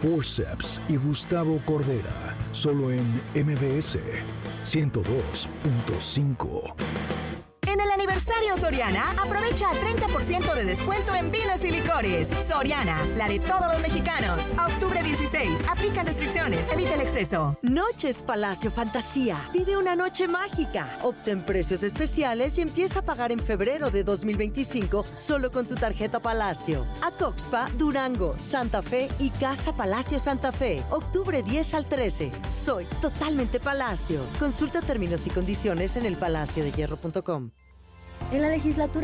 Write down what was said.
Forceps y Gustavo Cordera, solo en MBS 102.5. En el aniversario Soriana, aprovecha 30% de descuento en vinos y licores. Soriana, la de todos los mexicanos. A octubre 16, aplica restricciones, evita el exceso. Noches Palacio Fantasía. Vive una noche mágica. Obtén precios especiales y empieza a pagar en febrero de 2025 solo con tu tarjeta Palacio. Acoxpa, Durango, Santa Fe y Casa Palacio Santa Fe. Octubre 10 al 13. Soy totalmente Palacio. Consulta términos y condiciones en elpalaciodehierro.com. En la legislatura